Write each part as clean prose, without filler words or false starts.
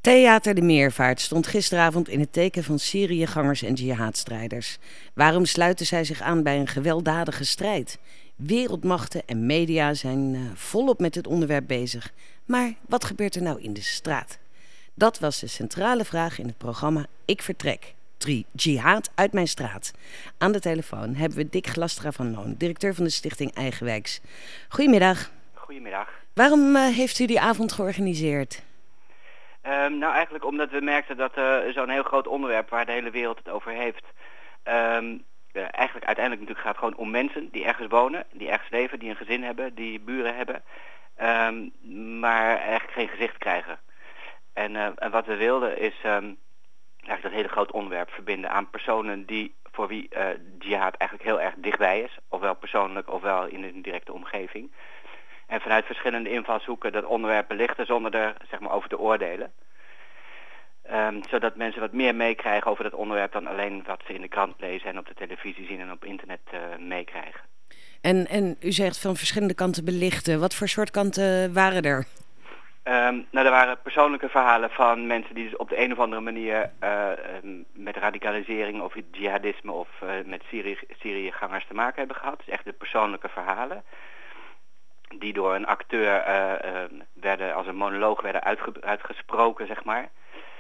Theater de Meervaart stond gisteravond in het teken van Syriëgangers en jihadstrijders. Waarom sluiten zij zich aan bij een gewelddadige strijd? Wereldmachten en media zijn volop met het onderwerp bezig. Maar wat gebeurt er nou in de straat? Dat was de centrale vraag in het programma Ik Vertrek. Jihad uit mijn straat. Aan de telefoon hebben we Dick Glastra van Loon, directeur van de stichting Eigenwijks. Goedemiddag. Goedemiddag. Waarom heeft u die avond georganiseerd? Nou, eigenlijk omdat we merkten dat zo'n heel groot onderwerp waar de hele wereld het over heeft, eigenlijk uiteindelijk natuurlijk gaat gewoon om mensen die ergens wonen, die ergens leven, die een gezin hebben, die buren hebben, maar eigenlijk geen gezicht krijgen. En wat we wilden is eigenlijk dat hele groot onderwerp verbinden aan personen voor wie jihad eigenlijk heel erg dichtbij is, ofwel persoonlijk ofwel in een directe omgeving. En vanuit verschillende invalshoeken dat onderwerp belichten zonder er over te oordelen. Zodat mensen wat meer meekrijgen over dat onderwerp dan alleen wat ze in de krant lezen en op de televisie zien en op internet meekrijgen. En u zegt van verschillende kanten belichten. Wat voor soort kanten waren er? Er waren persoonlijke verhalen van mensen die dus op de een of andere manier met radicalisering of jihadisme of met Syriëgangers te maken hebben gehad. Dus echt de persoonlijke verhalen. Die door een acteur werden als een monoloog werden uitgesproken, zeg maar.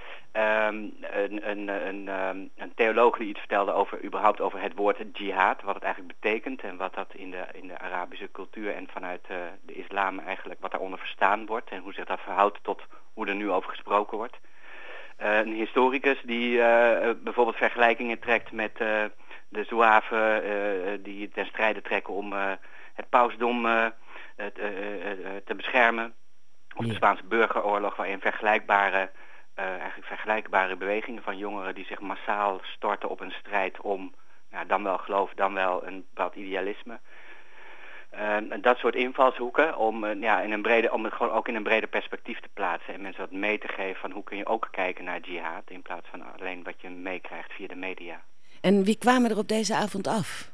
Een theoloog die iets vertelde überhaupt over het woord jihad, wat het eigenlijk betekent en wat dat in de Arabische cultuur en vanuit de islam eigenlijk, wat daaronder verstaan wordt en hoe zich dat verhoudt tot hoe er nu over gesproken wordt. Een historicus die bijvoorbeeld vergelijkingen trekt met de Zouaven die ten strijde trekken om het pausdom te beschermen. Of de Spaanse burgeroorlog, waarin vergelijkbare bewegingen van jongeren die zich massaal storten op een strijd om dan wel geloof, dan wel een bepaald idealisme. En dat soort invalshoeken om het gewoon ook in een breder perspectief te plaatsen en mensen wat mee te geven van hoe kun je ook kijken naar jihad in plaats van alleen wat je meekrijgt via de media. En wie kwamen er op deze avond af?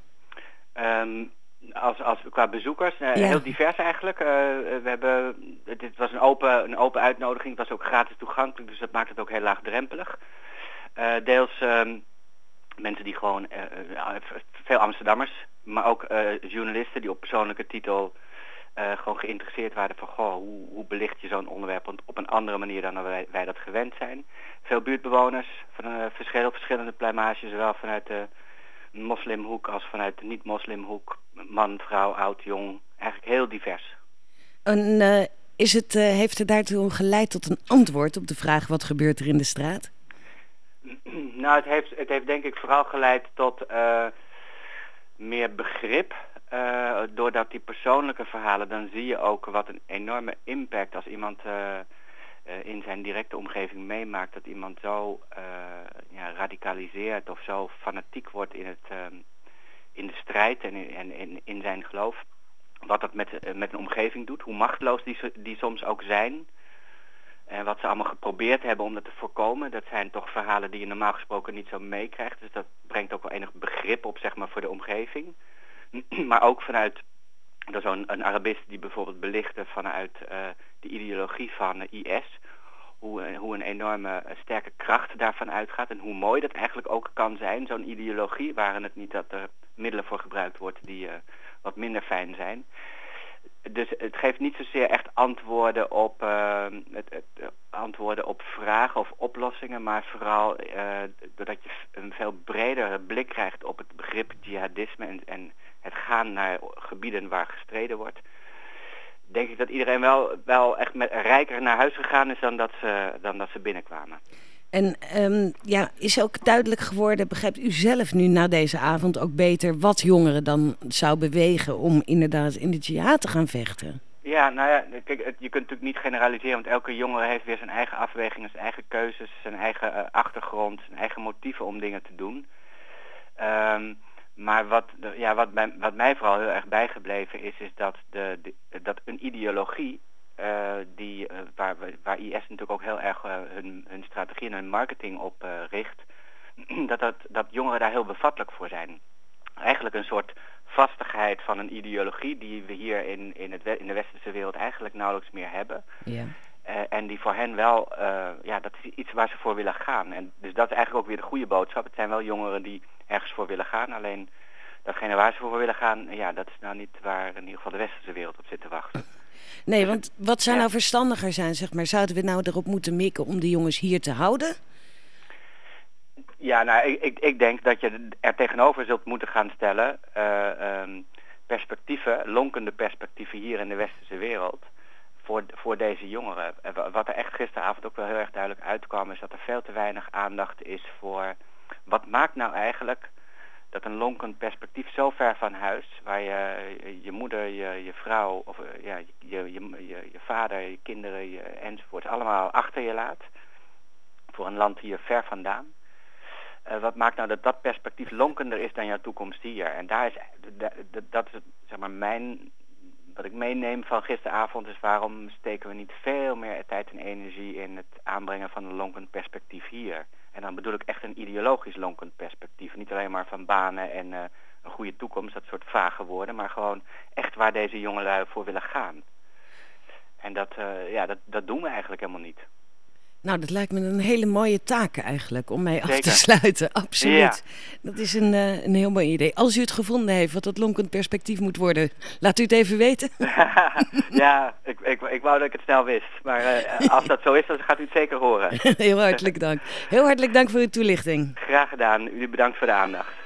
Qua bezoekers, heel divers eigenlijk. Dit was een open uitnodiging. Het was ook gratis toegankelijk, dus dat maakt het ook heel laagdrempelig. Deels mensen die gewoon, veel Amsterdammers, maar ook journalisten die op persoonlijke titel gewoon geïnteresseerd waren van hoe belicht je zo'n onderwerp op een andere manier dan wij dat gewend zijn. Veel buurtbewoners van verschillende pluimages, zowel vanuit de moslimhoek als vanuit de niet-moslimhoek, man, vrouw, oud, jong, eigenlijk heel divers. En heeft het daartoe geleid tot een antwoord op de vraag wat gebeurt er in de straat? Nou, het heeft denk ik vooral geleid tot meer begrip. Doordat die persoonlijke verhalen, dan zie je ook wat een enorme impact als iemand in zijn directe omgeving meemaakt, dat iemand zo radicaliseert of zo fanatiek wordt in de strijd en in zijn geloof. Wat dat met een omgeving doet, hoe machteloos die soms ook zijn. En wat ze allemaal geprobeerd hebben om dat te voorkomen. Dat zijn toch verhalen die je normaal gesproken niet zo meekrijgt. Dus dat brengt ook wel enig begrip op, voor de omgeving. Maar ook vanuit, er is een Arabist die bijvoorbeeld belichtte vanuit de ideologie van IS. Hoe een enorme sterke kracht daarvan uitgaat. En hoe mooi dat eigenlijk ook kan zijn, zo'n ideologie. Waren het niet dat er middelen voor gebruikt wordt die wat minder fijn zijn. Dus het geeft niet zozeer echt antwoorden op vragen of oplossingen, maar vooral doordat je een veel bredere blik krijgt op het begrip jihadisme en het gaan naar gebieden waar gestreden wordt, denk ik dat iedereen wel echt rijker naar huis gegaan is dan dat ze binnenkwamen. En is ook duidelijk geworden, begrijpt u zelf nu na deze avond ook beter wat jongeren dan zou bewegen om inderdaad in de jihad te gaan vechten? Ja, kijk, je kunt natuurlijk niet generaliseren, want elke jongere heeft weer zijn eigen afwegingen, zijn eigen keuzes, zijn eigen achtergrond, zijn eigen motieven om dingen te doen. Maar wat mij vooral heel erg bijgebleven is dat dat een ideologie waar IS natuurlijk ook heel erg hun strategie en hun marketing op richt, dat jongeren daar heel bevattelijk voor zijn. Eigenlijk een soort vastigheid van een ideologie die we hier in de westerse wereld eigenlijk nauwelijks meer hebben. Ja. En die voor hen wel, dat is iets waar ze voor willen gaan. En dus dat is eigenlijk ook weer de goede boodschap. Het zijn wel jongeren die ergens voor willen gaan. Alleen datgene waar ze voor willen gaan, dat is nou niet waar in ieder geval de westerse wereld op zit te wachten. Nee, want wat zou nou verstandiger zijn, zeg maar? Zouden we nou erop moeten mikken om de jongens hier te houden? Ja, nou, ik denk dat je er tegenover zult moeten gaan stellen perspectieven, lonkende perspectieven hier in de westerse wereld voor deze jongeren. Wat er echt gisteravond ook wel heel erg duidelijk uitkwam, is dat er veel te weinig aandacht is voor wat maakt nou eigenlijk dat een lonkend perspectief zo ver van huis, waar je moeder, je vrouw, of je vader, je kinderen enzovoort, allemaal achter je laat, voor een land hier ver vandaan. Wat maakt nou dat perspectief lonkender is dan jouw toekomst hier? En daar is, dat is zeg maar wat ik meeneem van gisteravond, is waarom steken we niet veel meer tijd en energie in het aanbrengen van een lonkend perspectief hier? En dan bedoel ik echt een ideologisch lonkend perspectief. Niet alleen maar van banen en een goede toekomst, dat soort vage woorden, maar gewoon echt waar deze jongelui voor willen gaan. En dat doen we eigenlijk helemaal niet. Nou, dat lijkt me een hele mooie taak eigenlijk, om mee af te sluiten. Absoluut. Ja. Dat is een heel mooi idee. Als u het gevonden heeft wat dat lonkend perspectief moet worden, laat u het even weten. Ja, ik wou dat ik het snel wist. Maar als dat zo is, dan gaat u het zeker horen. Heel hartelijk dank. Heel hartelijk dank voor uw toelichting. Graag gedaan. U bedankt voor de aandacht.